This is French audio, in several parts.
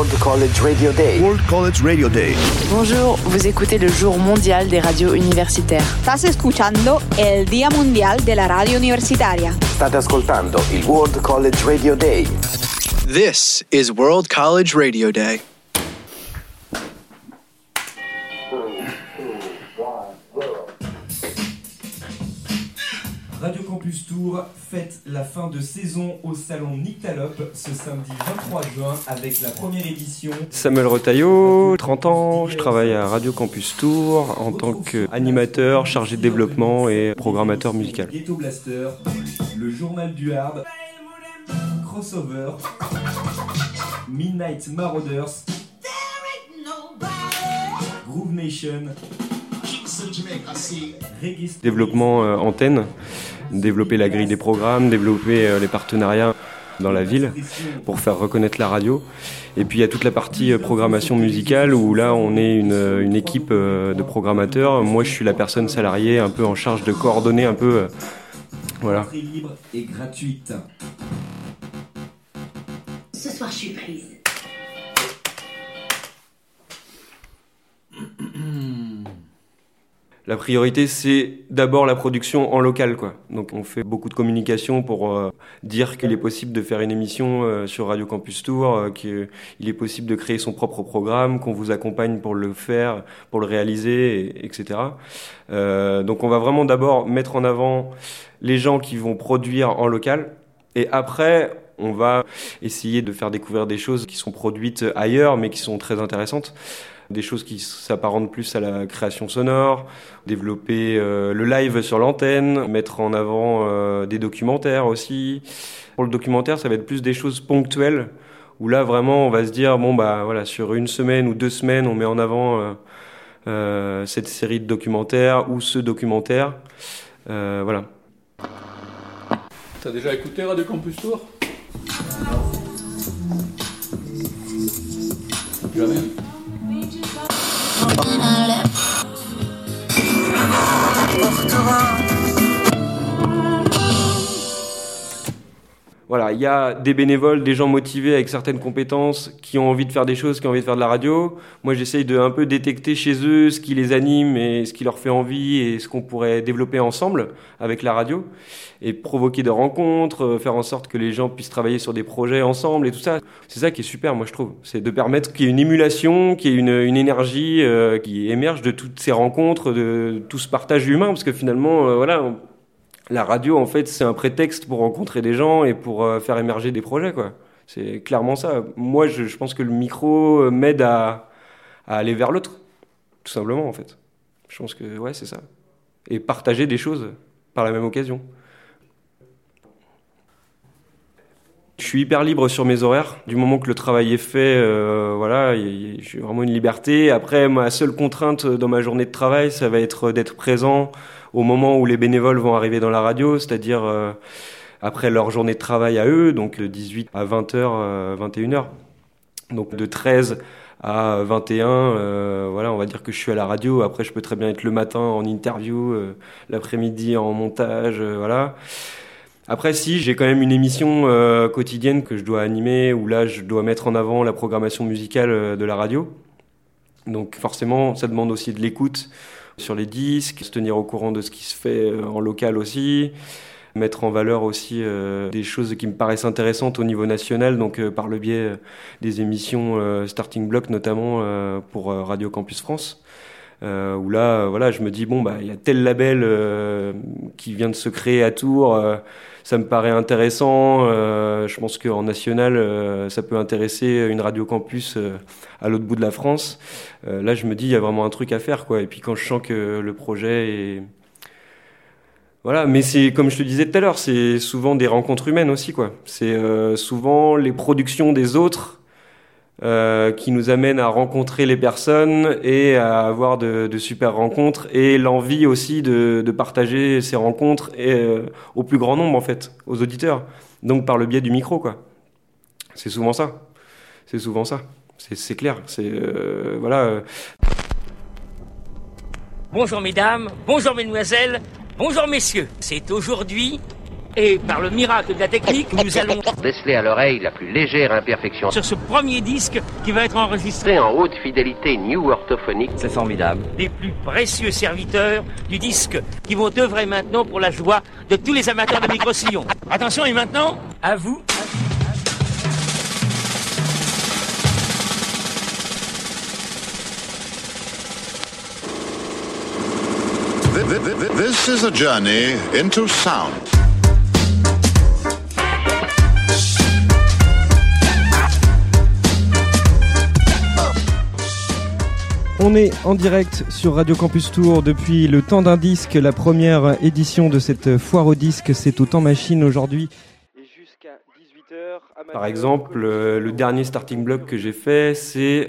World College Radio Day. World College Radio Day. Bonjour, vous écoutez le jour mondial des radios universitaires. Estás escuchando el Día Mundial de la Radio Universitaria. State ascoltando il World College Radio Day. This is World College Radio Day. Radio Campus Tour fête la fin de saison au salon Nyctalope ce samedi 23 juin avec la première édition. Samuel Retailleau, 30 ans, je travaille à Radio Campus Tour en tant qu'animateur, chargé de développement et programmateur musical. Ghetto Blaster, le journal du hard, Crossover, Midnight Marauders, Groove Nation, Développement antenne, développer la grille des programmes, développer les partenariats dans la ville pour faire reconnaître la radio. Et puis il y a toute la partie programmation musicale où là on est une équipe de programmateurs. Moi je suis la personne salariée un peu en charge de coordonner un peu. Voilà. Entrée libre et gratuite. Ce soir je suis prise. La priorité, c'est d'abord la production en local, quoi. Donc, on fait beaucoup de communication pour dire qu'il est possible de faire une émission sur Radio Campus Tour, qu'il est possible de créer son propre programme, qu'on vous accompagne pour le faire, pour le réaliser, etc. Donc, on va vraiment d'abord mettre en avant les gens qui vont produire en local, et après, on va essayer de faire découvrir des choses qui sont produites ailleurs, mais qui sont très intéressantes. Des choses qui s'apparentent plus à la création sonore, développer le live sur l'antenne, mettre en avant des documentaires aussi. Pour le documentaire, ça va être plus des choses ponctuelles, où là vraiment on va se dire, bon bah voilà, sur une semaine ou 2 semaines, on met en avant cette série de documentaires ou ce documentaire. Voilà. T'as déjà écouté Radio Campus Tour ? Jamais. Voilà, il y a des bénévoles, des gens motivés avec certaines compétences qui ont envie de faire des choses, qui ont envie de faire de la radio. Moi, j'essaye de un peu détecter chez eux ce qui les anime et ce qui leur fait envie et ce qu'on pourrait développer ensemble avec la radio et provoquer des rencontres, faire en sorte que les gens puissent travailler sur des projets ensemble et tout ça. C'est ça qui est super, moi, je trouve. C'est de permettre qu'il y ait une émulation, qu'il y ait une énergie qui émerge de toutes ces rencontres, de tout ce partage humain, parce que finalement, voilà... La radio, en fait, c'est un prétexte pour rencontrer des gens et pour faire émerger des projets, quoi. C'est clairement ça. Moi, je pense que le micro m'aide à aller vers l'autre, tout simplement, en fait. Je pense que, ouais, c'est ça. Et partager des choses par la même occasion. Je suis hyper libre sur mes horaires. Du moment que le travail est fait, voilà, j'ai vraiment une liberté. Après, ma seule contrainte dans ma journée de travail, ça va être d'être présent au moment où les bénévoles vont arriver dans la radio, c'est-à-dire après leur journée de travail à eux, donc de 18 à 20h, 21h. Donc de 13 à 21, voilà, on va dire que je suis à la radio. Après, je peux très bien être le matin en interview, l'après-midi en montage, voilà. Après, si, j'ai quand même une émission quotidienne que je dois animer, où là, je dois mettre en avant la programmation musicale de la radio. Donc forcément, ça demande aussi de l'écoute sur les disques, se tenir au courant de ce qui se fait en local aussi, mettre en valeur aussi des choses qui me paraissent intéressantes au niveau national, donc par le biais des émissions Starting Block notamment pour Radio Campus France. Où là, voilà, je me dis, bon, bah, il y a tel label qui vient de se créer à Tours, ça me paraît intéressant, je pense qu'en national, ça peut intéresser une radio campus à l'autre bout de la France. Là, je me dis, il y a vraiment un truc à faire, quoi. Et puis quand je sens que le projet est... Voilà, mais c'est, comme je te disais tout à l'heure, c'est souvent des rencontres humaines aussi, quoi. C'est souvent les productions des autres qui nous amène à rencontrer les personnes et à avoir de super rencontres et l'envie aussi de partager ces rencontres au plus grand nombre, en fait, aux auditeurs. Donc par le biais du micro, quoi. C'est souvent ça. C'est clair. Voilà. Bonjour mesdames, bonjour mesdemoiselles, bonjour messieurs. C'est aujourd'hui Et par le miracle de la technique, nous allons déceler à l'oreille la plus légère imperfection sur ce premier disque qui va être enregistré en haute fidélité new orthophonique. C'est formidable. Les plus précieux serviteurs du disque qui vont œuvrer maintenant pour la joie de tous les amateurs de micro-sillons. Attention, et maintenant, à vous. This is a journey into sound. On est en direct sur Radio Campus Tour depuis le temps d'un disque. La première édition de cette foire au disque, c'est au temps machine aujourd'hui. Et jusqu'à 18h. Par exemple, le dernier starting block que j'ai fait, c'est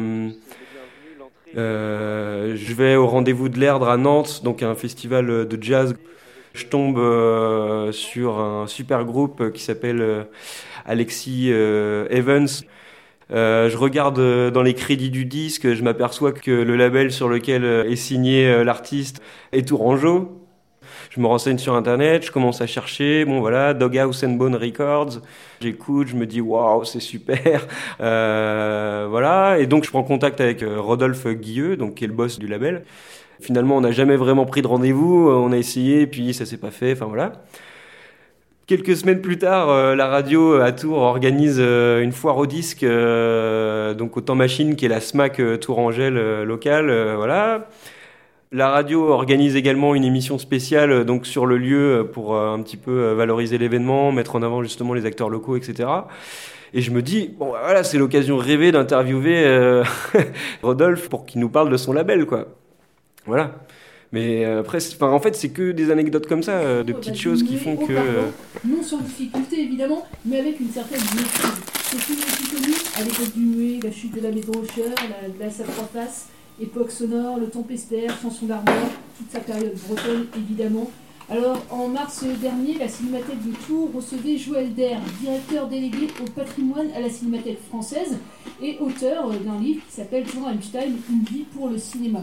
je vais au Rendez-vous de l'Erdre à Nantes, donc un festival de jazz. Je tombe sur un super groupe qui s'appelle Alexis Evans. Je regarde dans les crédits du disque, je m'aperçois que le label sur lequel est signé l'artiste est Tourangeau. Je me renseigne sur internet, je commence à chercher, bon voilà, Doghouse and Bone Records. J'écoute, je me dis waouh, c'est super. Voilà, et donc je prends contact avec Rodolphe Guilleux, donc qui est le boss du label. Finalement, on n'a jamais vraiment pris de rendez-vous, on a essayé, puis ça s'est pas fait, enfin voilà. Quelques semaines plus tard, la radio à Tours organise une foire au disque, donc au temps machine, qui est la SMAC Tourangelle locale, voilà. La radio organise également une émission spéciale donc sur le lieu pour un petit peu valoriser l'événement, mettre en avant justement les acteurs locaux, etc. Et je me dis, bon voilà, c'est l'occasion rêvée d'interviewer Rodolphe pour qu'il nous parle de son label, quoi. Voilà. Mais après, en fait, c'est que des anecdotes comme ça, de petites choses qui font que... Non sans difficulté, évidemment, mais avec une certaine maîtrise. C'est une aussi connu à l'époque du muet, la chute de la maison Rocher, la glace à trois faces, époque sonore, le tempestaire, chanson d'Armor, toute sa période bretonne, évidemment. Alors, en mars dernier, la Cinémathèque de Tours recevait Joël Der, directeur délégué au patrimoine à la Cinémathèque française et auteur d'un livre qui s'appelle Jean Einstein, une vie pour le cinéma.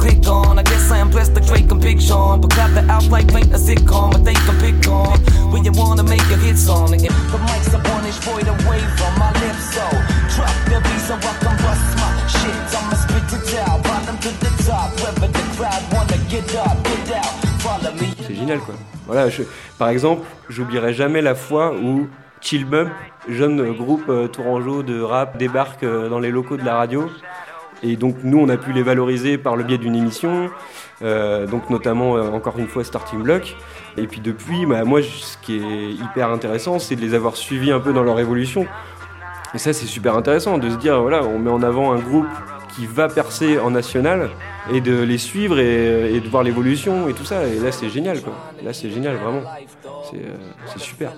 C'est génial, quoi. Voilà, par exemple, j'oublierai jamais la fois où Chill Bump, jeune groupe tourangeau de rap, débarque dans les locaux de la radio. Et donc nous, on a pu les valoriser par le biais d'une émission, donc notamment, encore une fois, Starting Block. Et puis depuis, moi, ce qui est hyper intéressant, c'est de les avoir suivis un peu dans leur évolution. Et ça, c'est super intéressant de se dire, voilà, on met en avant un groupe qui va percer en national et de les suivre et de voir l'évolution et tout ça. Et là, c'est génial, quoi. Là, c'est génial, vraiment. C'est super.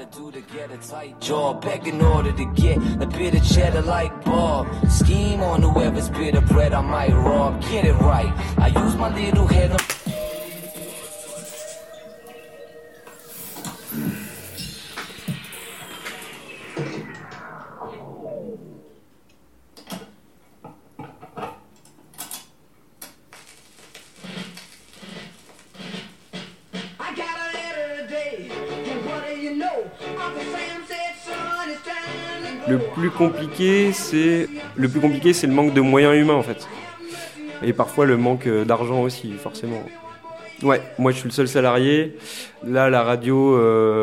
Le plus compliqué, c'est le manque de moyens humains, en fait. Et parfois le manque d'argent aussi, forcément. Ouais, moi je suis le seul salarié. Là, la radio,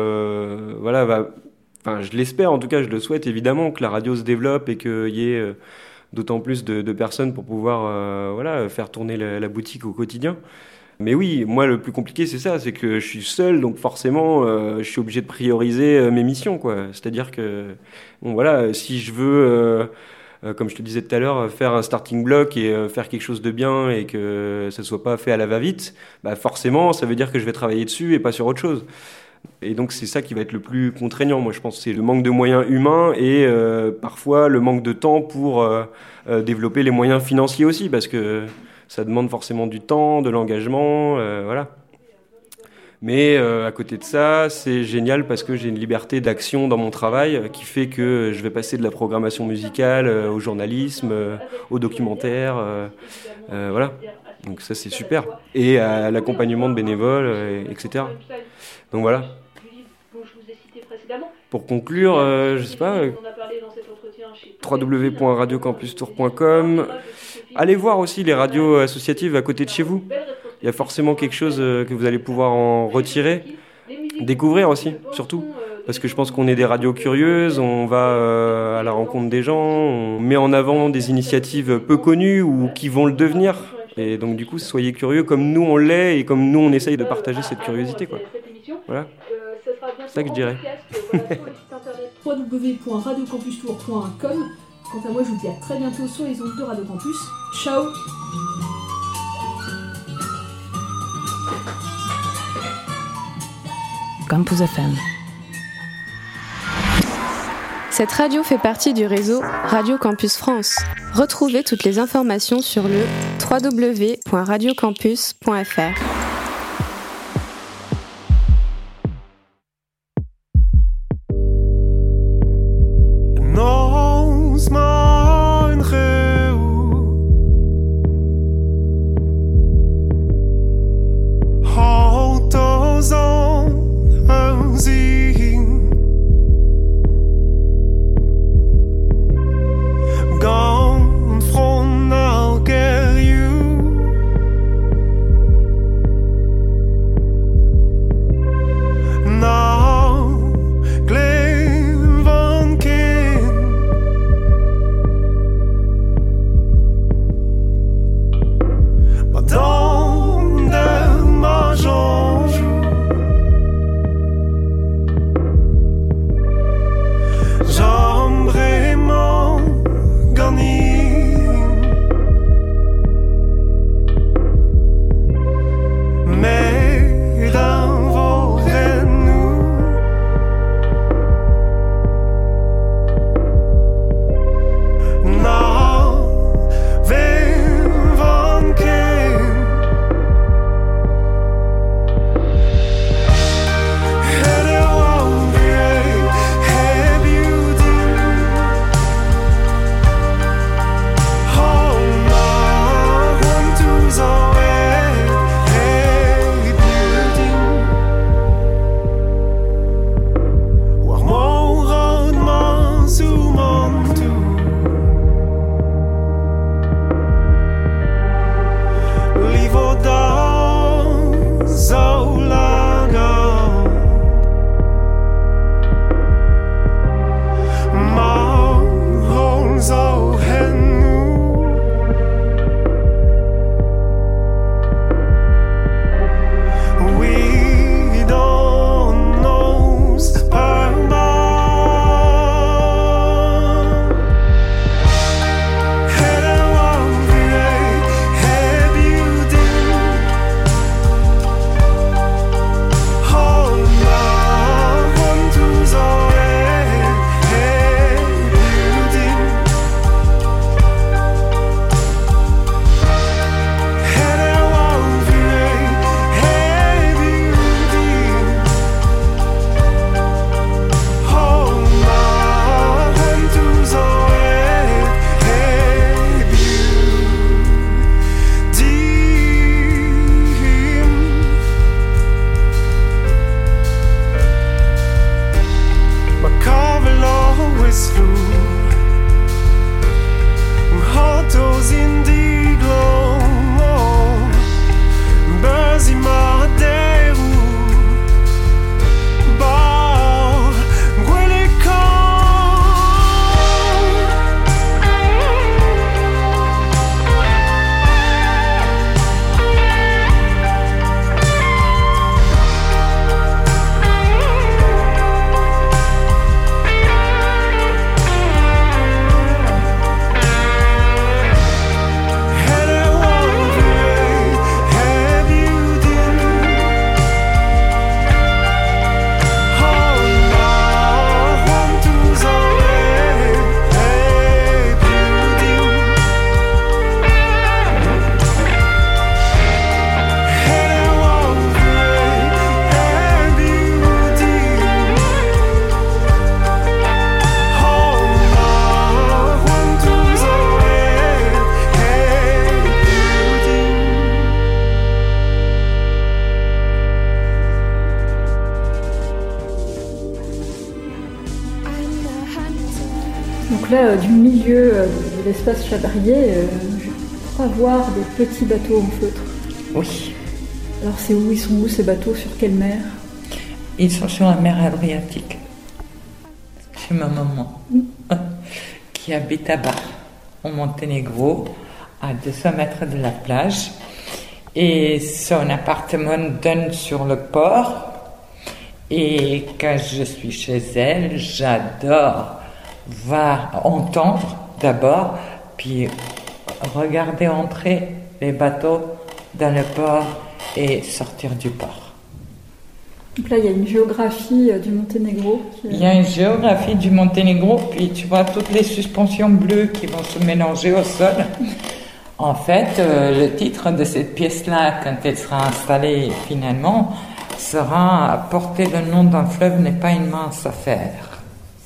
je l'espère, en tout cas, je le souhaite évidemment, que la radio se développe et qu'il y ait d'autant plus de personnes pour pouvoir faire tourner la boutique au quotidien. Mais oui, moi le plus compliqué c'est ça, c'est que je suis seul, donc forcément je suis obligé de prioriser mes missions, quoi. C'est-à-dire que si je veux, comme je te disais tout à l'heure, faire un starting block et faire quelque chose de bien et que ça soit pas fait à la va-vite, forcément ça veut dire que je vais travailler dessus et pas sur autre chose. Et donc c'est ça qui va être le plus contraignant, moi je pense, c'est le manque de moyens humains et parfois le manque de temps pour développer les moyens financiers aussi, parce que ça demande forcément du temps, de l'engagement, voilà. Mais à côté de ça, c'est génial parce que j'ai une liberté d'action dans mon travail qui fait que je vais passer de la programmation musicale au journalisme, au documentaire, voilà. Donc ça, c'est super. Et à l'accompagnement de bénévoles, etc. Donc voilà. Pour conclure, je sais pas, www.radiocampustour.com. Allez voir aussi les radios associatives à côté de chez vous. Il y a forcément quelque chose que vous allez pouvoir en retirer. Découvrir aussi, surtout. Parce que je pense qu'on est des radios curieuses, on va à la rencontre des gens, on met en avant des initiatives peu connues ou qui vont le devenir. Et donc du coup, soyez curieux comme nous on l'est et comme nous on essaye de partager cette curiosité, quoi. Voilà. C'est ça que je dirais. www.radiocampustour.com. Quant à moi, je vous dis à très bientôt sur les ondes de Radio Campus. Ciao. Campus FM. Cette radio fait partie du réseau Radio Campus France. Retrouvez toutes les informations sur le www.radiocampus.fr. Donc là, du milieu de l'espace Chabrier, je crois voir des petits bateaux en feutre. Oui. Alors ils sont où ces bateaux? Sur quelle mer? Ils sont sur la mer Adriatique. Chez ma maman, qui habite à Bar, au Monténégro, à 200 mètres de la plage. Et son appartement donne sur le port. Et quand je suis chez elle, j'adore entendre d'abord, puis regarder entrer les bateaux dans le port et sortir du port. Donc là, il y a une géographie du Monténégro. Il y a une géographie du Monténégro, puis tu vois toutes les suspensions bleues qui vont se mélanger au sol. En fait, le titre de cette pièce-là, quand elle sera installée finalement, sera porter le nom d'un fleuve n'est pas une mince affaire.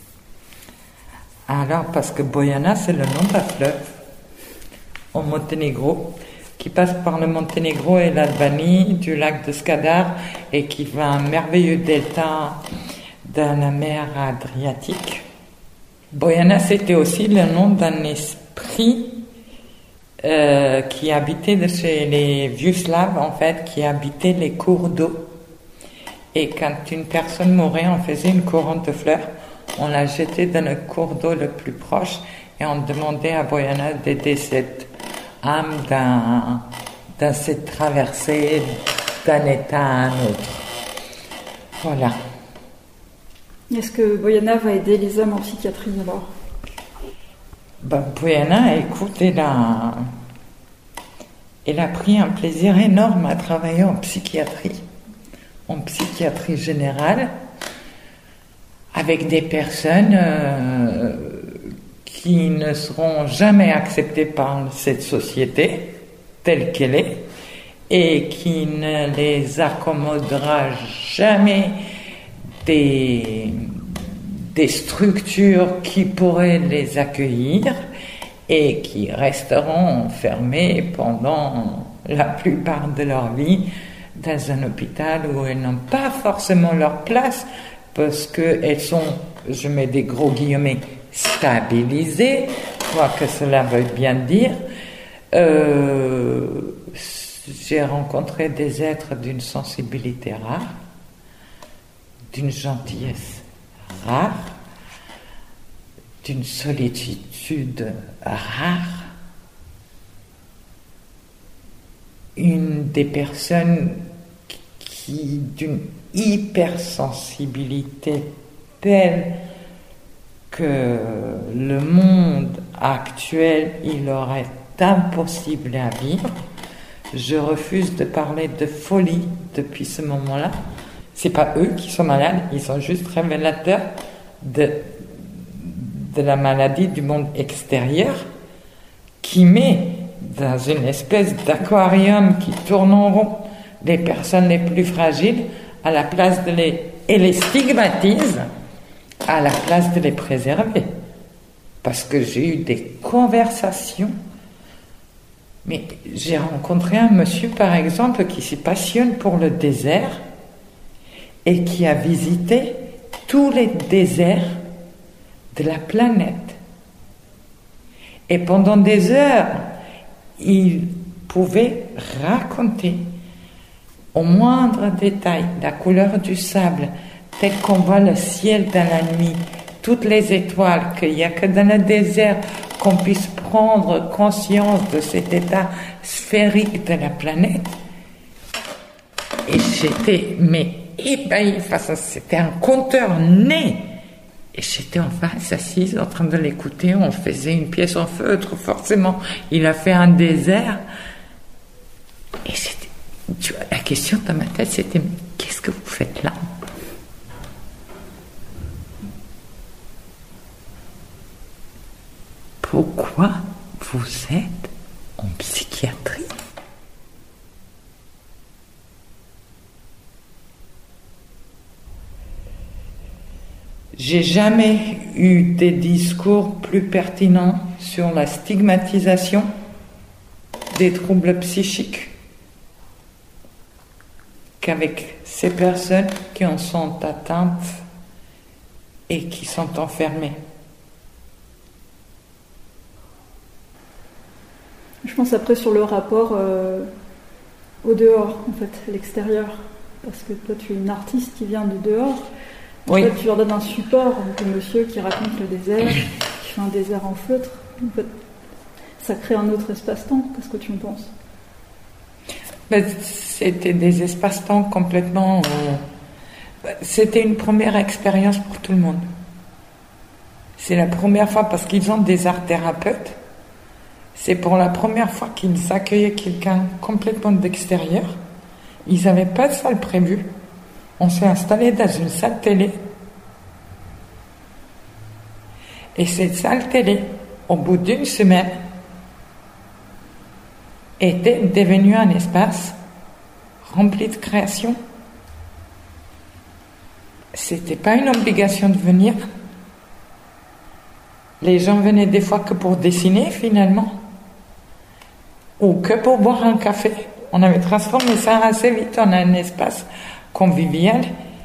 Alors, parce que Bojana, c'est le nom d'un fleuve au Monténégro, qui passe par le Monténégro et l'Albanie, du lac de Skadar, et qui va un merveilleux delta dans la mer Adriatique. Bojana, c'était aussi le nom d'un esprit qui habitait chez les vieux Slaves, en fait, qui habitait les cours d'eau. Et quand une personne mourait, on faisait une couronne de fleurs, on la jetait dans le cours d'eau le plus proche et on demandait à Bojana d'aider cette âme dans cette traversée d'un état à un autre. Voilà. Est-ce que Bojana va aider les hommes en psychiatrie alors? Bojana, écoute, elle a pris un plaisir énorme à travailler en psychiatrie générale, avec des personnes qui ne seront jamais acceptées par cette société telle qu'elle est et qui ne les accommodera jamais des structures qui pourraient les accueillir et qui resteront enfermées pendant la plupart de leur vie dans un hôpital où elles n'ont pas forcément leur place parce qu'elles sont, je mets des gros guillemets, stabilisées, quoi que cela veuille bien dire. J'ai rencontré des êtres d'une sensibilité rare, d'une gentillesse rare, d'une solitude rare. Une des personnes qui d'une hypersensibilité telle que le monde actuel, il aurait impossible à vivre. Je refuse de parler de folie depuis ce moment-là. C'est pas eux qui sont malades, ils sont juste révélateurs de la maladie du monde extérieur qui met dans une espèce d'aquarium qui tourne en rond les personnes les plus fragiles à la place et les stigmatise à la place de les préserver. Parce que j'ai eu des conversations, mais j'ai rencontré un monsieur par exemple qui se passionne pour le désert et qui a visité tous les déserts de la planète. Et pendant des heures, il pouvait raconter au moindre détail la couleur du sable, tel qu'on voit le ciel dans la nuit, toutes les étoiles, qu'il n'y a que dans le désert qu'on puisse prendre conscience de cet état sphérique de la planète. Et j'étais, ébahi face à ça. C'était un conteur né. Et j'étais en face, assise, en train de l'écouter. On faisait une pièce en feutre, forcément. Il a fait un désert. Et c'était, tu vois, la question dans ma tête, c'était, mais qu'est-ce que vous faites là? Pourquoi vous êtes en psychiatrie? J'ai jamais eu des discours plus pertinents sur la stigmatisation des troubles psychiques qu'avec ces personnes qui en sont atteintes et qui sont enfermées. Je pense après sur le rapport au dehors, en fait, à l'extérieur. Parce que toi, tu es une artiste qui vient de dehors. En fait, tu leur donnes un support, le monsieur qui raconte le désert, qui fait un désert en feutre. En fait, ça crée un autre espace-temps. Qu'est-ce que tu en penses? C'était des espaces-temps complètement... C'était une première expérience pour tout le monde. C'est la première fois, parce qu'ils ont des art-thérapeutes, c'est pour la première fois qu'ils accueillaient quelqu'un complètement d'extérieur. Ils n'avaient pas de salle prévue. On s'est installé dans une salle télé. Et cette salle télé, au bout d'une semaine, était devenue un espace rempli de création. C'était pas une obligation de venir. Les gens venaient des fois que pour dessiner finalement, ou que pour boire un café. On avait transformé ça assez vite en un espace convivial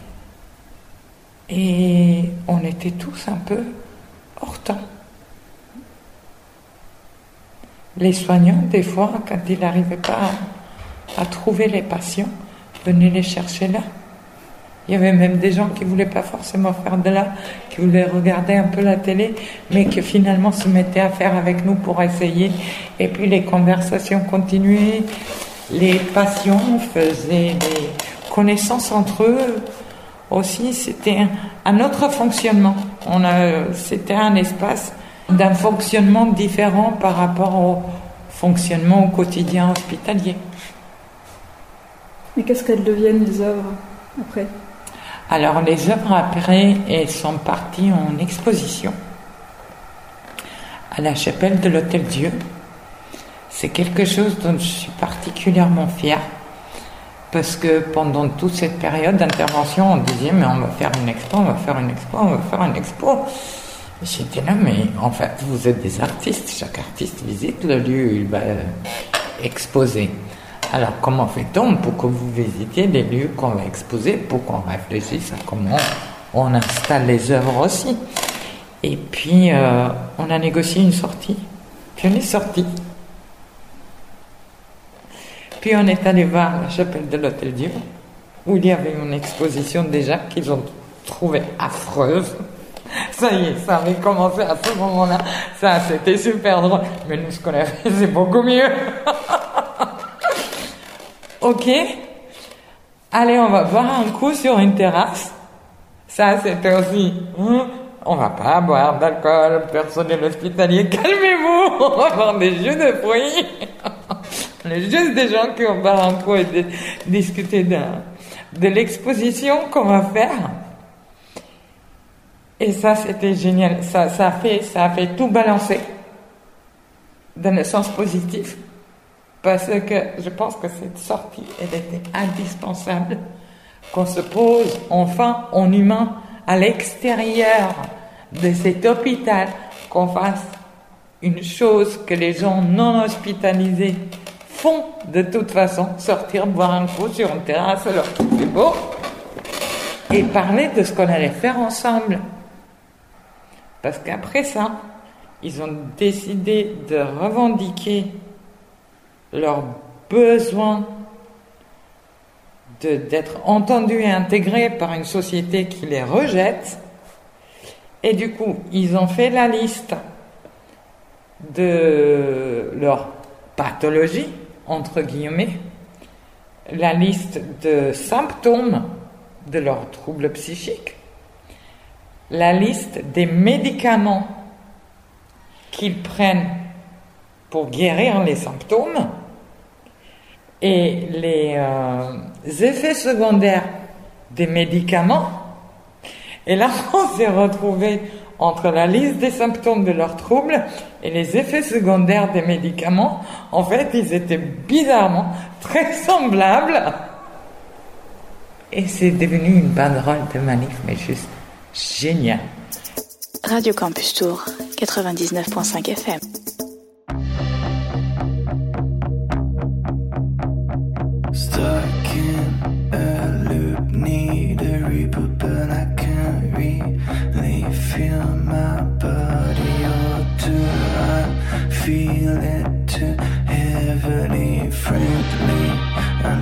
et on était tous un peu hors temps. Les soignants, des fois, quand ils n'arrivaient pas à trouver les patients, venaient les chercher là. Il y avait même des gens qui ne voulaient pas forcément faire de là, qui voulaient regarder un peu la télé, mais qui finalement se mettaient à faire avec nous pour essayer. Et puis les conversations continuaient, les patients faisaient des connaissances entre eux. Aussi, c'était un autre fonctionnement. C'était un espace d'un fonctionnement différent par rapport au fonctionnement au quotidien hospitalier. Et qu'est-ce qu'elles deviennent, les œuvres, après ? Alors, les œuvres, après, elles sont parties en exposition à la chapelle de l'Hôtel-Dieu. C'est quelque chose dont je suis particulièrement fière, parce que pendant toute cette période d'intervention, on disait, mais on va faire une expo, on va faire une expo, on va faire une expo. J'étais là, mais en fait, vous êtes des artistes. Chaque artiste visite le lieu, il va exposer. Alors, comment fait-on pour que vous visitiez les lieux qu'on va exposer, pour qu'on réfléchisse à comment on installe les œuvres aussi? Et puis, on a négocié une sortie. Puis on est sorti. Puis on est allé voir la chapelle de l'Hôtel-Dieu, où il y avait une exposition déjà qu'ils ont trouvée affreuse. Ça y est, ça avait commencé à ce moment-là. Ça, c'était super drôle. Mais nous, ce qu'on a fait, c'est beaucoup mieux. Ok, allez, on va boire un coup sur une terrasse. Ça, c'était aussi... on va pas boire d'alcool, personnel hospitalier, calmez-vous, on va boire des jus de fruits. On est juste des gens qui vont boire un coup et discuter de l'exposition qu'on va faire. Et ça, c'était génial. Ça a fait tout balancer dans le sens positif. Parce que je pense que cette sortie, elle était indispensable. Qu'on se pose enfin en humain à l'extérieur de cet hôpital, qu'on fasse une chose que les gens non hospitalisés font de toute façon, sortir boire un coup sur une terrasse alors que c'est beau, et parler de ce qu'on allait faire ensemble. Parce qu'après ça, ils ont décidé de revendiquer leur besoin d'être entendus et intégrés par une société qui les rejette. Et du coup, ils ont fait la liste de leur pathologie, entre guillemets, la liste de symptômes de leurs troubles psychiques, la liste des médicaments qu'ils prennent pour guérir les symptômes et les effets secondaires des médicaments. Et là, on s'est retrouvé entre la liste des symptômes de leurs troubles et les effets secondaires des médicaments. En fait, ils étaient bizarrement très semblables. Et c'est devenu une banderole de manif, mais juste génial. Radio Campus Tour, 99.5 FM. Stuck in a loop, need a reboot, but I can't really feel my body. Or do I feel it too?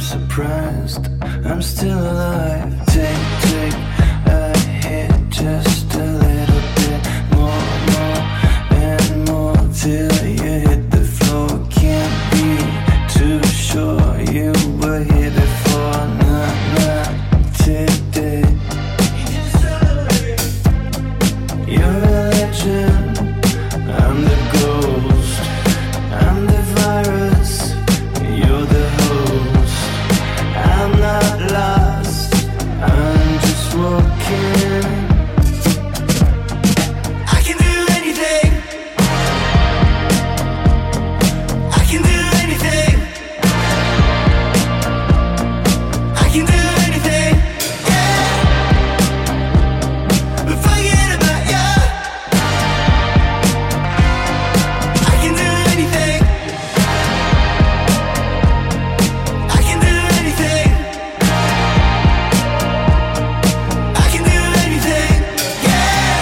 surprised I'm still alive. Take a hit, just a little bit more and more till you hit the floor. Can't be too sure you were here before. Not today. You're a legend, I'm the ghost, I'm the virus, you're the host. I'm not lost, I'm just walking. I can do anything, I can do anything, I can do anything, yeah. But forget about you. I can do anything, I can do anything, I can do anything, yeah.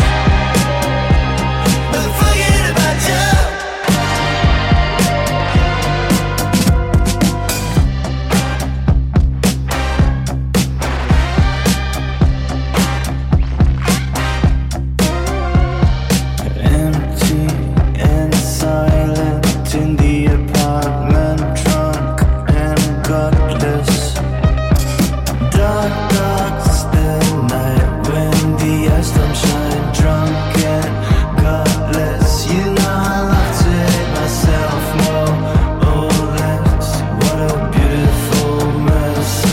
But forget about you. Empty and silent in the apartment, drunk and godless. Dark's the night when the eyes don't shine. Drunk and godless. You know I love to hate myself more or less. What a beautiful mess.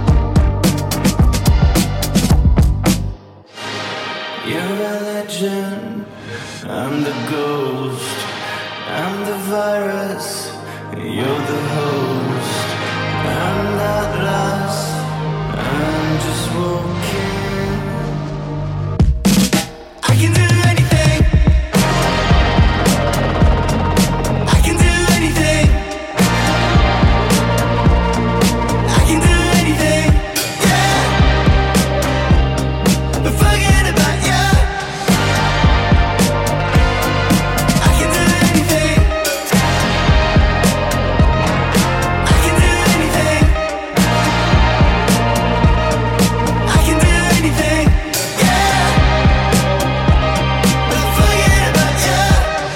You're a legend, I'm the ghost, I'm the virus, you're the host. I'm not lost, I'm just walking. I can do anything, I can do anything, I can do anything, yeah. But forget about you. I can do anything, I can do anything, I can do anything, yeah. But forget about you.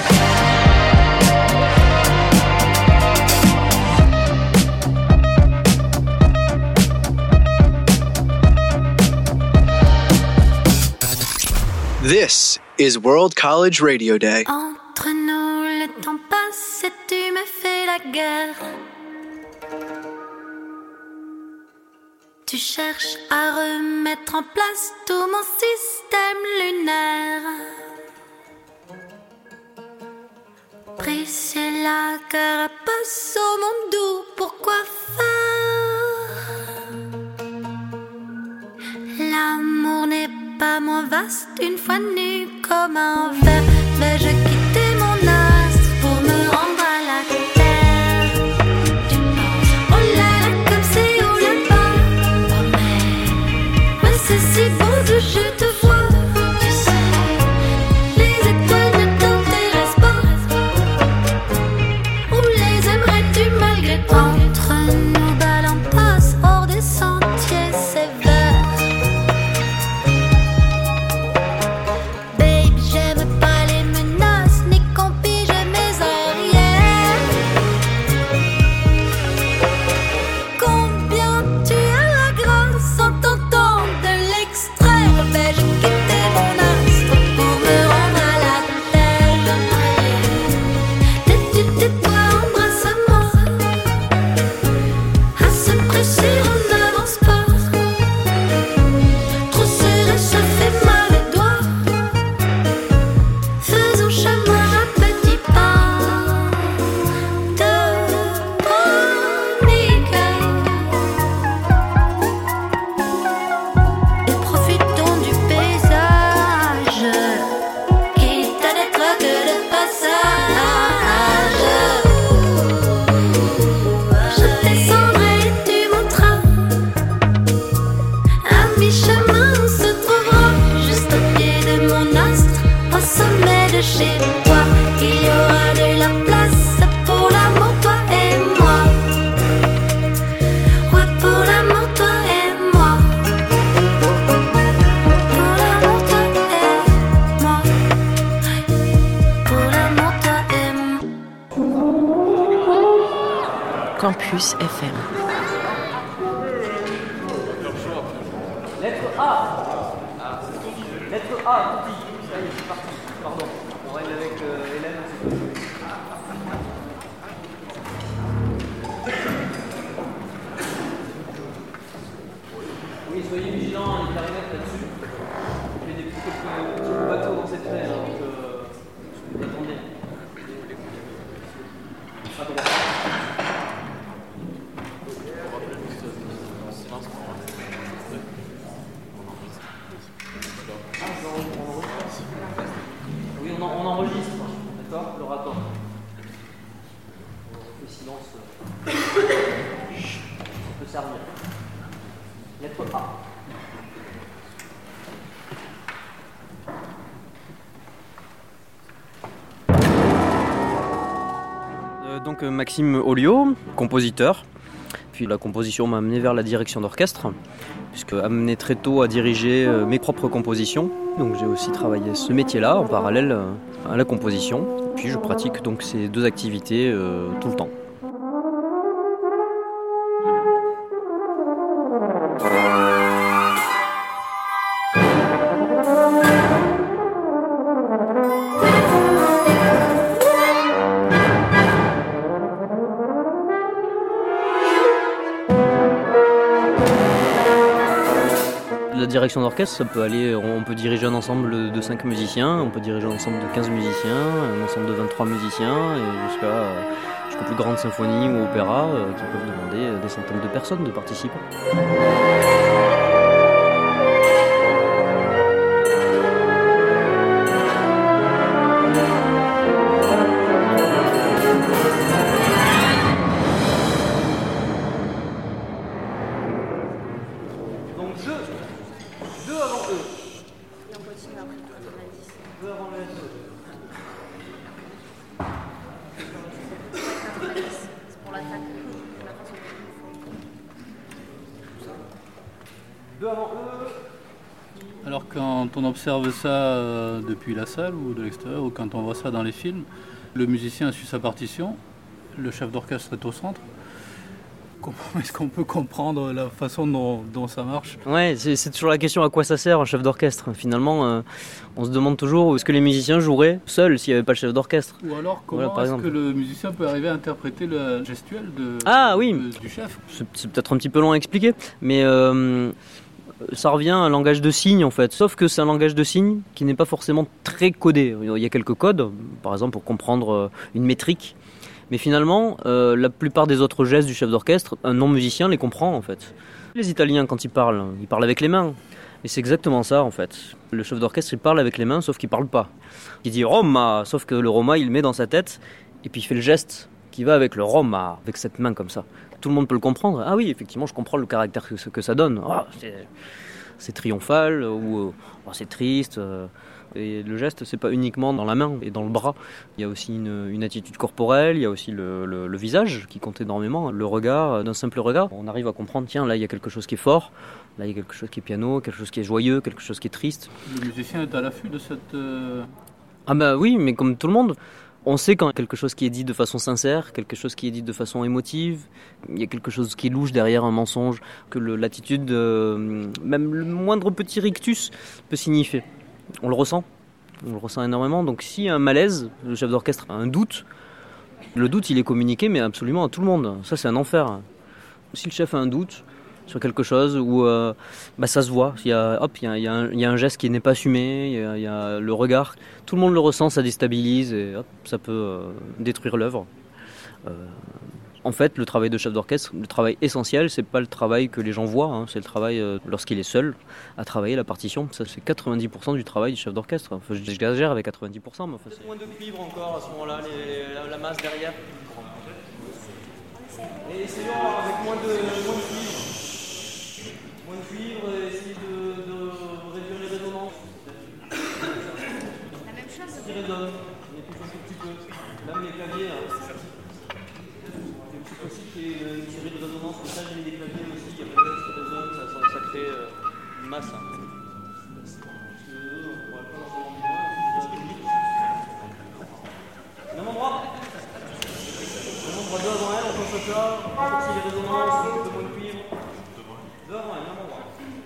This is World College Radio Day. Entre nous, le temps passe et tu me fais la guerre. Tu cherches à remettre en place tout mon système lunaire. Briser la carapace au monde doux, pourquoi faire? L'amour n'est pas moins vaste une fois nu comme un verre. Vais-je quitter mon astre pour me rendre à la terre? Tu penses, oh là là, comme c'est haut là-bas. Oh mais c'est si beau de je te vois. Tu sais, les étoiles ne t'intéressent pas. Ou les aimerais-tu malgré toi? Entre nous, balle en passe hors des sentiers sévères. Babe, j'aime pas les menaces. Campus FM. Lettre A. Lettre A, tout dit. Ça y est, c'est parti. Pardon. On règle avec Hélène. Oui, soyez vigilants, les clarinettes là-dessus. Il y a des petits bateaux dans cette fenêtre, donc attendez. À droite. Oui, on enregistre, d'accord, le rapport. Le silence peut servir. Lettre A. Donc Maxime Olliot, compositeur. Puis la composition m'a amené vers la direction d'orchestre, puisque amené très tôt à diriger mes propres compositions. Donc j'ai aussi travaillé ce métier-là en parallèle à la composition. Puis je pratique donc ces deux activités tout le temps. La direction d'orchestre, ça peut aller, on peut diriger un ensemble de 5 musiciens, on peut diriger un ensemble de 15 musiciens, un ensemble de 23 musiciens, et jusqu'aux plus grandes symphonies ou opéras qui peuvent demander des centaines de personnes de participer. Alors quand on observe ça depuis la salle ou de l'extérieur, ou quand on voit ça dans les films, le musicien suit sa partition, le chef d'orchestre est au centre. Comment est-ce qu'on peut comprendre la façon dont ça marche ? Ouais, c'est toujours la question, à quoi ça sert un chef d'orchestre ? Finalement, on se demande toujours, est-ce que les musiciens joueraient seuls s'il n'y avait pas le chef d'orchestre ? Ou alors, comment est-ce que le musicien peut arriver à interpréter le gestuel du chef ? C'est peut-être un petit peu long à expliquer, mais ça revient à un langage de signes en fait. Sauf que c'est un langage de signes qui n'est pas forcément très codé. Il y a quelques codes, par exemple pour comprendre une métrique. Mais finalement, la plupart des autres gestes du chef d'orchestre, un non-musicien les comprend en fait. Les Italiens, quand ils parlent avec les mains. Et c'est exactement ça en fait. Le chef d'orchestre, il parle avec les mains, sauf qu'il parle pas. Il dit Roma, sauf que le Roma, il le met dans sa tête, et puis il fait le geste qui va avec le Roma, avec cette main comme ça. Tout le monde peut le comprendre. Ah oui, effectivement, je comprends le caractère que ça donne. Oh, c'est triomphal, ou c'est triste. Et le geste, c'est pas uniquement dans la main et dans le bras. Il y a aussi une attitude corporelle, il y a aussi le visage qui compte énormément. Le regard, d'un simple regard, on arrive à comprendre, tiens, là il y a quelque chose qui est fort, là il y a quelque chose qui est piano, quelque chose qui est joyeux, quelque chose qui est triste. Le musicien est à l'affût de cette... Ah bah oui, mais comme tout le monde, on sait quand quelque chose qui est dit de façon sincère, quelque chose qui est dit de façon émotive, il y a quelque chose qui est louche derrière un mensonge, que l'attitude, même le moindre petit rictus peut signifier. On le ressent énormément. Donc s'il y a un malaise, le chef d'orchestre a un doute, le doute il est communiqué mais absolument à tout le monde. Ça c'est un enfer. Si le chef a un doute sur quelque chose où ça se voit, il y a un geste qui n'est pas assumé, il y a le regard, tout le monde le ressent, ça déstabilise et ça peut détruire l'œuvre. En fait, le travail de chef d'orchestre, le travail essentiel, c'est pas le travail que les gens voient, c'est le travail lorsqu'il est seul à travailler la partition. Ça, c'est 90% du travail du chef d'orchestre. Enfin, j'exagère avec 90%, mais enfin, c'est moins de cuivre encore à ce moment-là, la masse derrière. Et essayons avec moins de cuivre. Moins de cuivre et essayer de réduire les résonances. La même chose. Ce qui résonne, il touche un tout petit peu. Même les claviers. Aussi qu'il y ait une série de résonances, comme ça j'ai mis des claviers aussi, il y a plein de choses qui résonnent, ça crée une masse. Même endroit. Même endroit, deux avant elle, on peut se ça, si les résonances, un peu moins de cuivre. Devant, même endroit.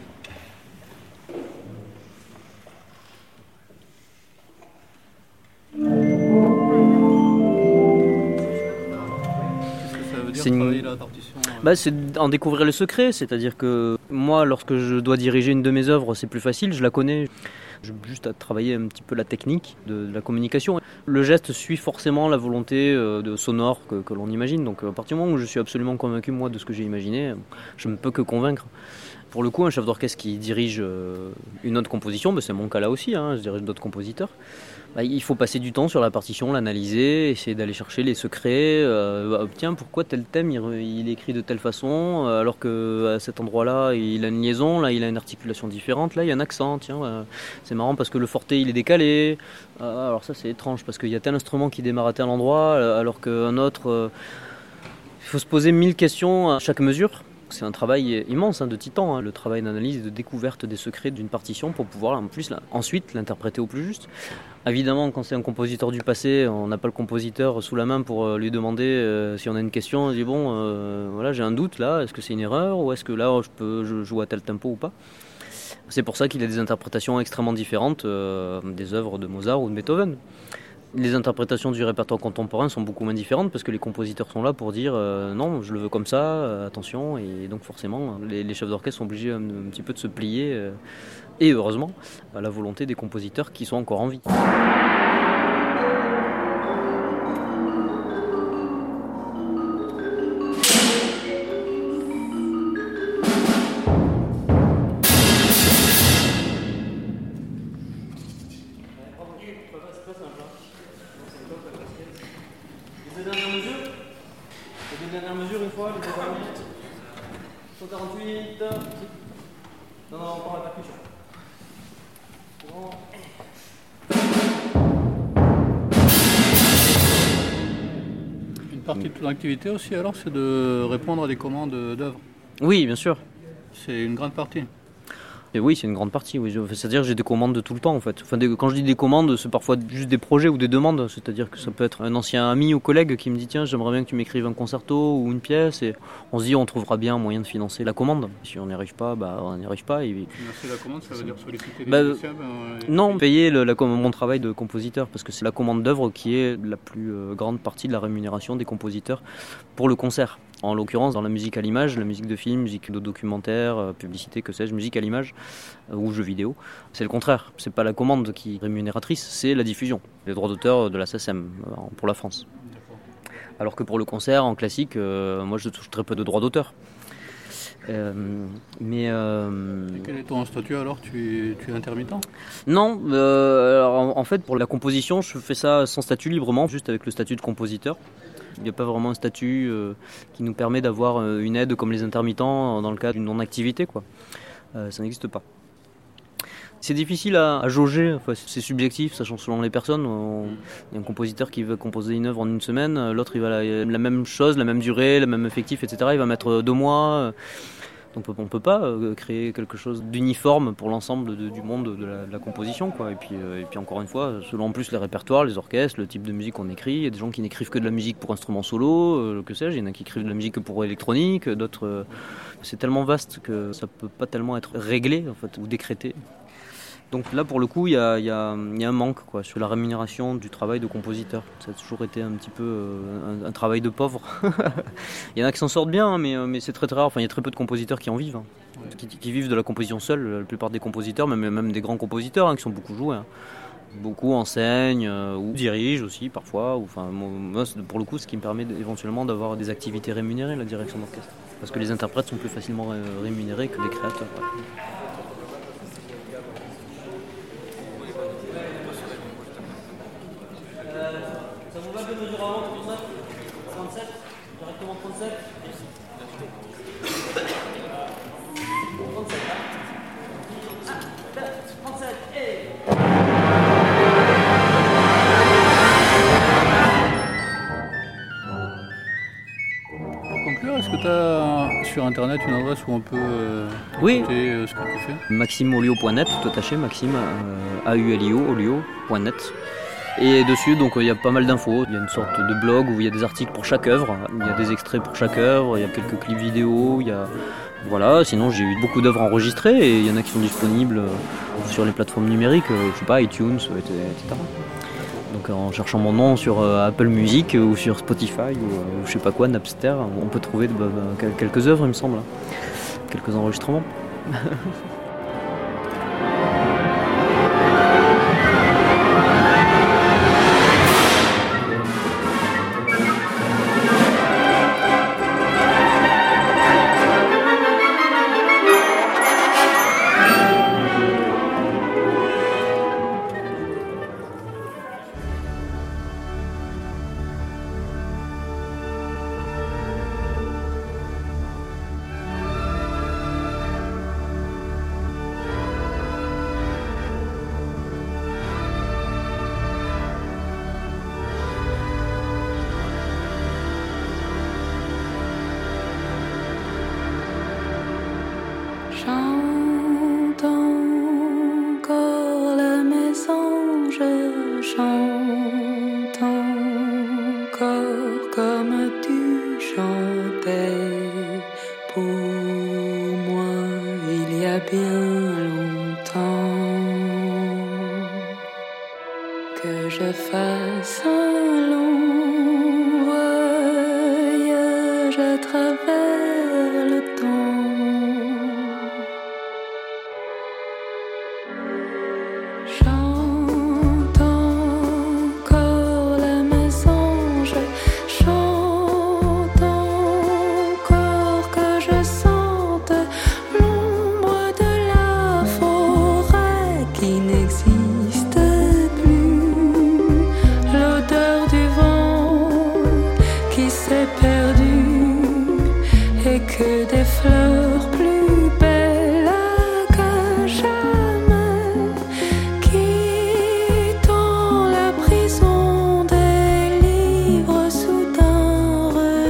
C'est la partition, c'est en découvrir le secret, c'est-à-dire que moi, lorsque je dois diriger une de mes œuvres, c'est plus facile, je la connais. J'ai juste à travailler un petit peu la technique de la communication. Le geste suit forcément la volonté de sonore que l'on imagine. Donc à partir du moment où je suis absolument convaincu, moi, de ce que j'ai imaginé, je ne peux que convaincre. Pour le coup, un chef d'orchestre qui dirige une autre composition, c'est mon cas là aussi, je dirige d'autres compositeurs. Il faut passer du temps sur la partition, l'analyser, essayer d'aller chercher les secrets. Tiens, pourquoi tel thème il est écrit de telle façon, alors qu'à cet endroit-là, il a une liaison, là il a une articulation différente, là il y a un accent. Tiens, c'est marrant parce que le forté il est décalé. Alors ça c'est étrange parce qu'il y a tel instrument qui démarre à tel endroit, alors qu'un autre. Il faut se poser 1000 questions à chaque mesure. C'est un travail immense de titan, le travail d'analyse et de découverte des secrets d'une partition pour pouvoir en plus ensuite l'interpréter au plus juste. Évidemment, quand c'est un compositeur du passé, on n'a pas le compositeur sous la main pour lui demander si on a une question. On dit voilà, j'ai un doute là, est-ce que c'est une erreur ou est-ce que là je joue à tel tempo ou pas. C'est pour ça qu'il y a des interprétations extrêmement différentes des œuvres de Mozart ou de Beethoven. Les interprétations du répertoire contemporain sont beaucoup moins différentes parce que les compositeurs sont là pour dire non, je le veux comme ça, attention. Et donc forcément, les chefs d'orchestre sont obligés un petit peu de se plier, et heureusement, à la volonté des compositeurs qui sont encore en vie. Une partie de ton activité aussi, alors, c'est de répondre à des commandes d'œuvres. Oui, bien sûr. C'est une grande partie. Et oui, c'est une grande partie. Oui. C'est-à-dire que j'ai des commandes de tout le temps en fait. Quand je dis des commandes, c'est parfois juste des projets ou des demandes. C'est-à-dire que ça peut être un ancien ami ou collègue qui me dit tiens, j'aimerais bien que tu m'écrives un concerto ou une pièce. Et on se dit on trouvera bien un moyen de financer la commande. Si on n'y arrive pas, on n'y arrive pas. Financer la commande, ça veut dire solliciter les musiciens Non, payer mon travail de compositeur parce que c'est la commande d'œuvre qui est la plus grande partie de la rémunération des compositeurs pour le concert. En l'occurrence, dans la musique à l'image, la musique de film, musique de documentaire, publicité, que sais-je, musique à l'image ou jeux vidéo, c'est le contraire. C'est pas la commande qui est rémunératrice, c'est la diffusion, les droits d'auteur de la SACEM pour la France. Alors que pour le concert, en classique, moi je touche très peu de droits d'auteur. Et quel est ton statut alors ? Tu es intermittent ? Non, alors, en fait pour la composition, je fais ça sans statut librement, juste avec le statut de compositeur. Il n'y a pas vraiment un statut qui nous permet d'avoir une aide comme les intermittents dans le cas d'une non-activité, quoi. Ça n'existe pas. C'est difficile à jauger, enfin, c'est subjectif, ça change selon les personnes. Il y a un compositeur qui veut composer une œuvre en une semaine, l'autre il va la même chose, la même durée, le même effectif, etc. Il va mettre 2 mois. Donc on ne peut pas créer quelque chose d'uniforme pour l'ensemble du monde de la composition, quoi. Et puis encore une fois, selon en plus les répertoires, les orchestres, le type de musique qu'on écrit, il y a des gens qui n'écrivent que de la musique pour instruments solo, que sais-je, il y en a qui écrivent de la musique que pour électronique, d'autres... c'est tellement vaste que ça ne peut pas tellement être réglé en fait, ou décrété. Donc là, pour le coup, il y a un manque quoi, sur la rémunération du travail de compositeur. Ça a toujours été un petit peu un travail de pauvre. Il y en a qui s'en sortent bien, mais c'est très très rare. Enfin, il y a très peu de compositeurs qui en vivent, qui vivent de la composition seule. La plupart des compositeurs, même des grands compositeurs qui sont beaucoup joués. Beaucoup enseignent ou dirigent aussi parfois. Moi, pour le coup, ce qui me permet éventuellement d'avoir des activités rémunérées, la direction d'orchestre. Parce que les interprètes sont plus facilement rémunérés que les créateurs. Ça vous va de mesurer avant 39, 37, directement 37 37, et... Pour conclure, est-ce que tu as sur internet une adresse où on peut écouter ce que tu fais ? MaximeOlio.net, tout attaché, Maxime, AULIO, olio.net. Et dessus, donc il y a pas mal d'infos. Il y a une sorte de blog où il y a des articles pour chaque œuvre. Il y a des extraits pour chaque œuvre. Il y a quelques clips vidéo. Il y a... Voilà, sinon j'ai eu beaucoup d'œuvres enregistrées et il y en a qui sont disponibles sur les plateformes numériques, je sais pas, iTunes, etc. Donc en cherchant mon nom sur Apple Music ou sur Spotify ou je sais pas quoi, Napster, on peut trouver quelques œuvres, il me semble, quelques enregistrements. Chante encore la maison, je chante encore comme tu chantais pour moi il y a bien longtemps. Que je fasse un long voyage à travers le temps. Que des fleurs plus belles que jamais, quittant la prison des livres, soudain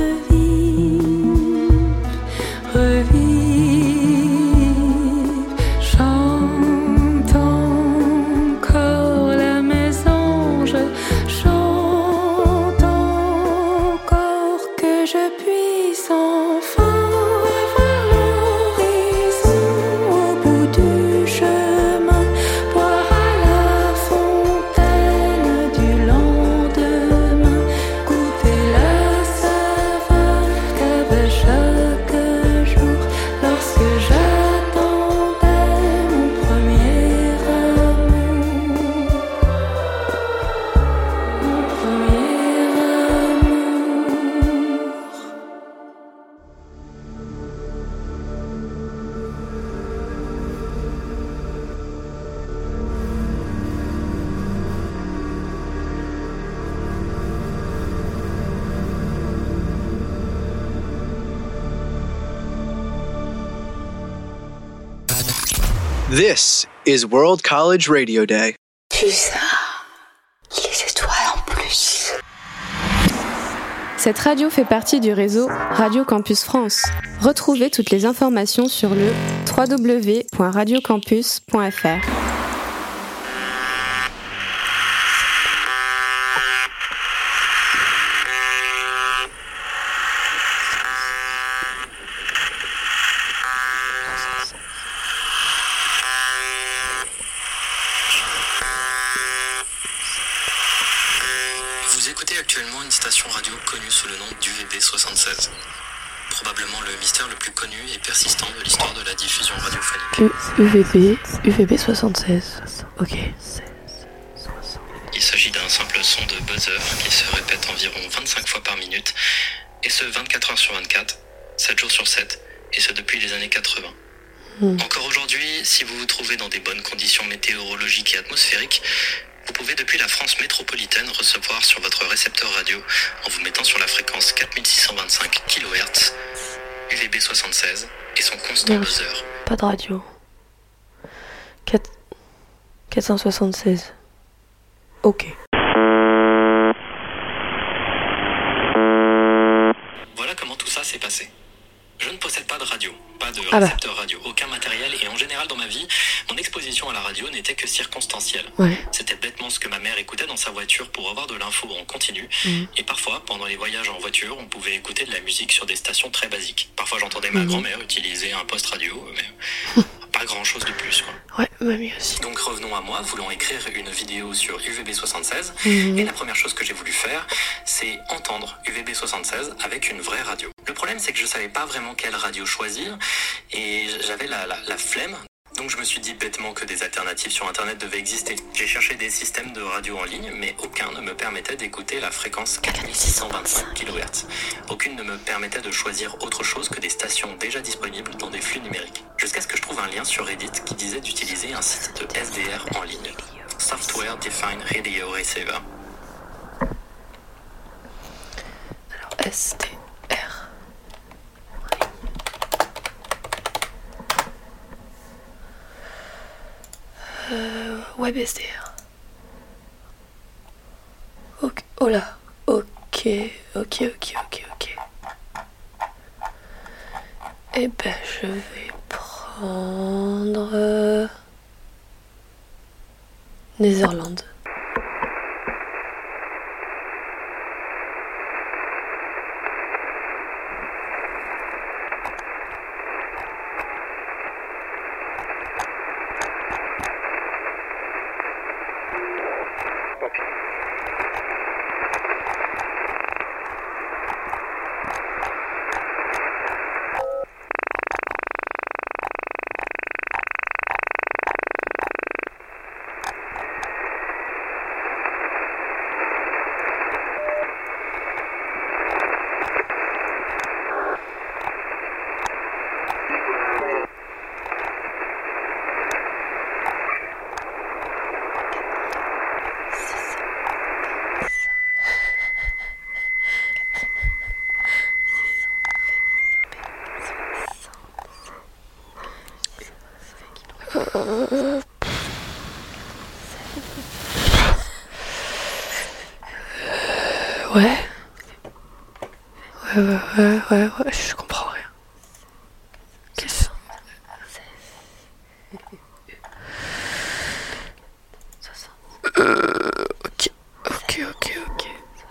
revivent, chante encore la maison, je chante encore que je puisse enfin This is World College Radio Day. Plus les étoiles en plus. Cette radio fait partie du réseau Radio Campus France. Retrouvez toutes les informations sur le www.radiocampus.fr. Vous écoutez actuellement une station radio connue sous le nom d'UVB 76. Probablement le mystère le plus connu et persistant de l'histoire de la diffusion radiophonique. UVB 76. Ok. Il s'agit d'un simple son de buzzer qui se répète environ 25 fois par minute, et ce 24 heures sur 24, 7 jours sur 7, et ce depuis les années 80. Encore aujourd'hui, si vous vous trouvez dans des bonnes conditions météorologiques et atmosphériques, vous pouvez depuis la France métropolitaine recevoir sur votre récepteur radio, en vous mettant sur la fréquence 4625 kHz, UVB 76 et son constant buzzer. Pas de radio. 476. Ok. Voilà comment tout ça s'est passé. Je ne possède pas de radio, pas de récepteur radio, aucun matériel et en général dans ma vie, mon exposition à la radio n'était que circonstancielle. Ouais. C'était bêtement ce que ma mère écoutait dans sa voiture pour avoir de l'info en continu et parfois, pendant les voyages en voiture, on pouvait écouter de la musique sur des stations très basiques. Parfois j'entendais ma grand-mère utiliser un poste radio, mais pas grand-chose de plus, quoi. Ouais, mamie aussi. Donc revenons à moi, voulant écrire une vidéo sur UVB76 et la première chose que j'ai voulu faire, c'est entendre UVB76 avec une vraie radio. Le problème, c'est que je savais pas vraiment quelle radio choisir et j'avais la flemme. Donc je me suis dit bêtement que des alternatives sur internet devaient exister. J'ai cherché des systèmes de radio en ligne, mais aucun ne me permettait d'écouter la fréquence 4625 kHz. Aucune ne me permettait de choisir autre chose que des stations déjà disponibles dans des flux numériques. Jusqu'à ce que je trouve un lien sur Reddit qui disait d'utiliser un site de SDR en ligne. Software Defined Radio Receiver. Alors SDR. WebSDR. Ok. Oh là. Ok. Eh ben, je vais prendre Netherlands. Ouais, je comprends rien. Qu'est-ce Ok.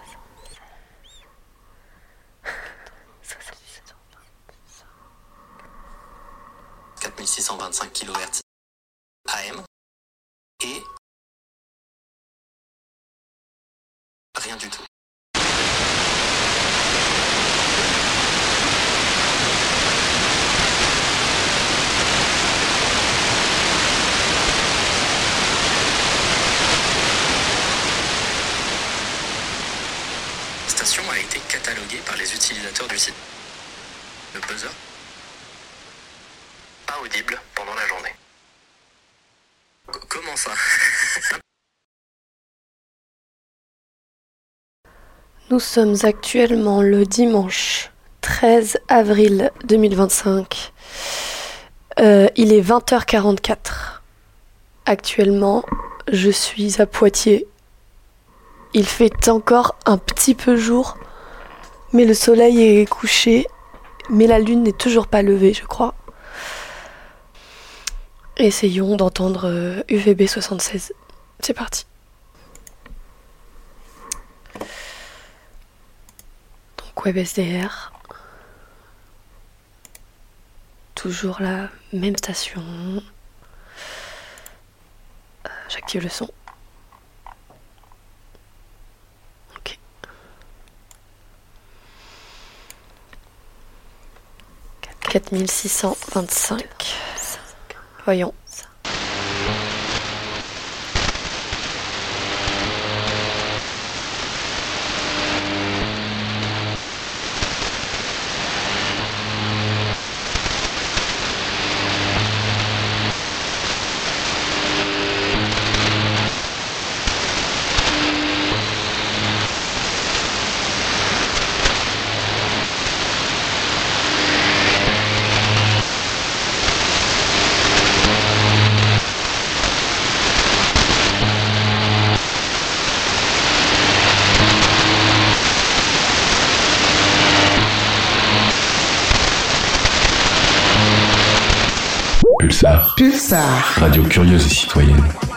4625 kHz AM et rien du tout. La station a été cataloguée par les utilisateurs du site. Le buzzer pas audible pendant la journée. Comment ça? Nous sommes actuellement le dimanche 13 avril 2025. Il est 20h44. Actuellement, je suis à Poitiers. Il fait encore un petit peu jour, mais le soleil est couché, mais la lune n'est toujours pas levée, je crois. Essayons d'entendre UVB 76. C'est parti. Donc WebSDR. Toujours la même station. J'active le son. Ok. 4625. Voyons. Pulsar. Radio curieuse et citoyenne.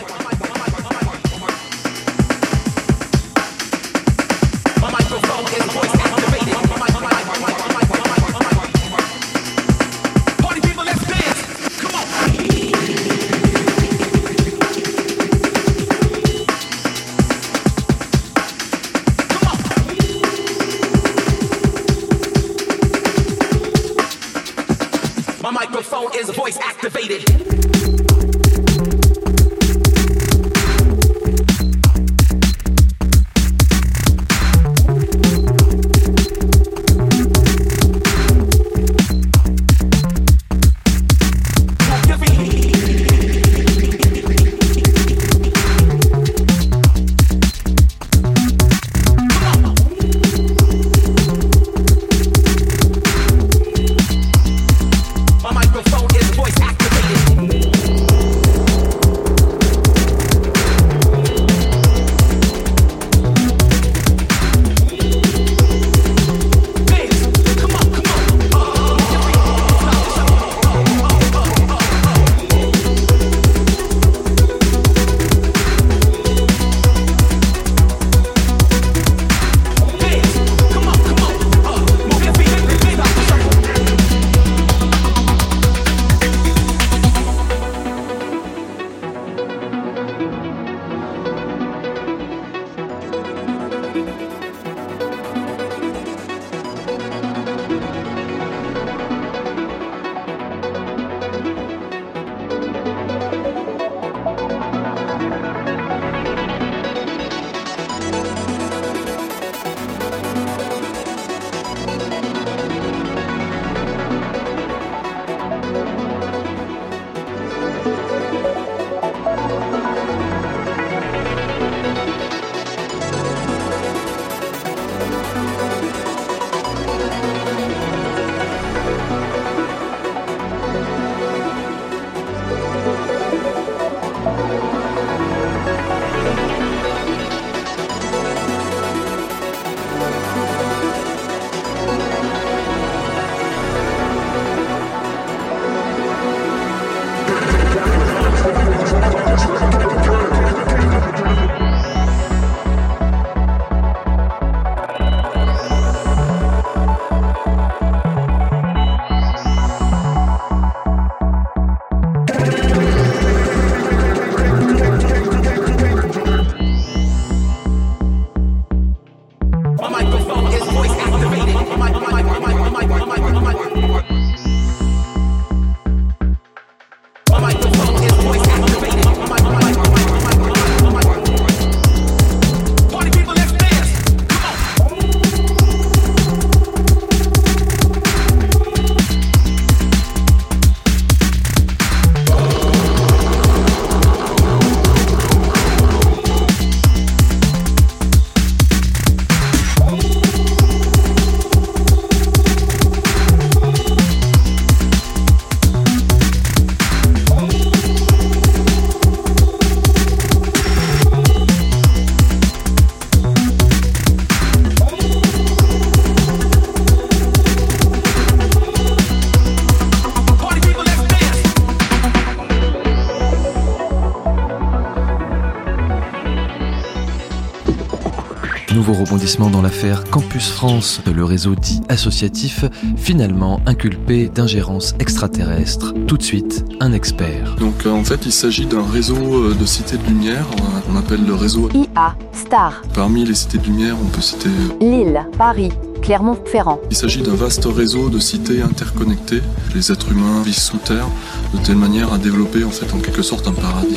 Nouveau rebondissement dans l'affaire Campus France, le réseau dit associatif, finalement inculpé d'ingérence extraterrestre. Tout de suite, un expert. Donc en fait, il s'agit d'un réseau de cités de lumière, on appelle le réseau IA, Star. Parmi les cités de lumière, on peut citer Lille, Paris, Clermont-Ferrand. Il s'agit d'un vaste réseau de cités interconnectées. Les êtres humains vivent sous terre de telle manière à développer en fait en quelque sorte un paradis.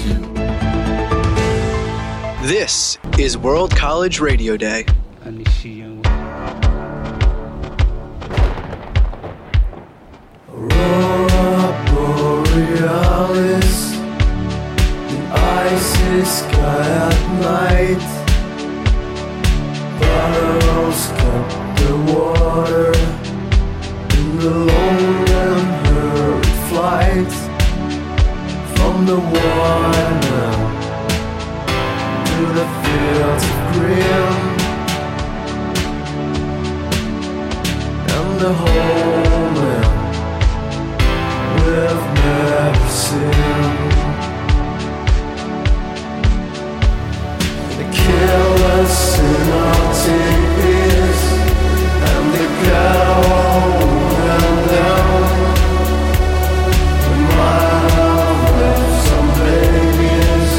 This is World College Radio Day. Aurora Borealis, the icy sky at night. Bottles kept the water in the long and hurried flight from the water to the fields of green and the homeland we've never seen. They kill us in our tears, and they go and down. We might have left some babies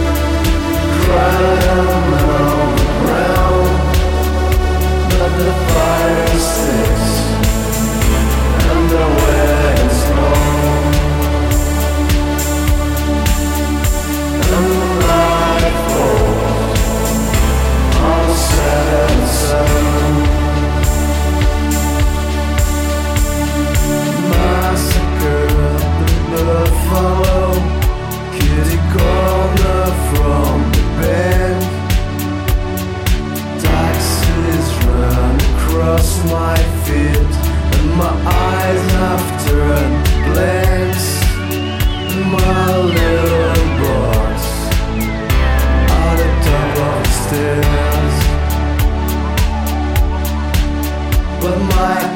crying on the ground, but the fire sticks and the wind's long, and the night falls on the setting sun. Massacre at the Buffalo, kitty corner from the bank. Taxis run across my feet, and my eyes have turned blanks. My little box at the top of the stairs, but my